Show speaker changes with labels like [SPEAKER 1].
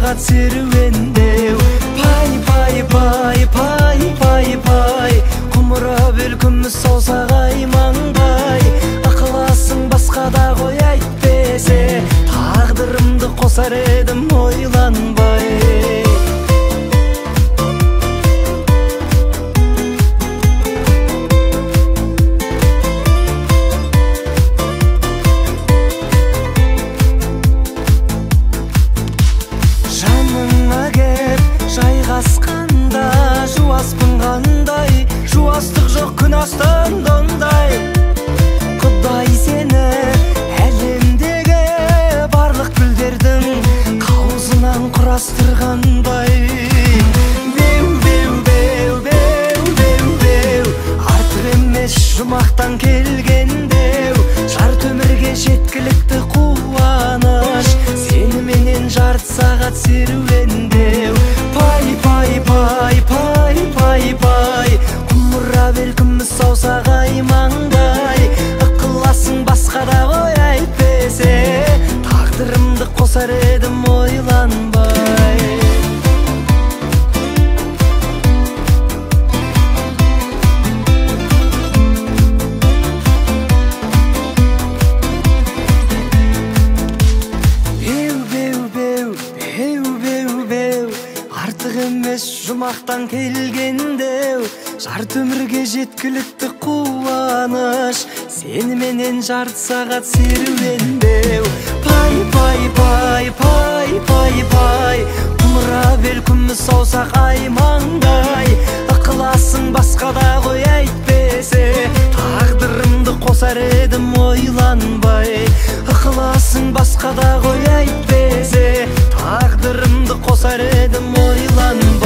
[SPEAKER 1] сағат серуендеу. Пай пай пай пай пай пай, құмыра бел күміс саусағай маңдай. Ықыласың басқада қой әйтпесе, тағдырымды қосар едім ойланбай. Жаныңа кеп жайғасқанда жуаспын қандай, жуастық жоқ күн астында ондай. Құдай сені әлемдегі барлық гүлдердің қауызынан құрастырғандай. Беу беу беу беу беу беу, артық емес жұмақтан келгендеу. Жарты өмірге жеткілікті қуаныш, сені менен жарты сағат серуендеу. Пай пай пай пай пай пай, құмыра бел күміс саусағай маңдай. Ықыласың басқада қой әйтпесе, тағдырымды қосар едім ойланбай. Артық емес жұмақтан келгендеу, жарты өмірге жеткілікті қуаныш, сені менен жарты сағат серуендеу. Пай пай пай пай пай пай, құмыра бел күміс саусағай маңдай. Ықыласың басқада қой әйтпесе, тағдырымды қосар едім ойланбай. Ықыласың басқада қой әйтпесе, тағдырымды қосар едім ойланбай.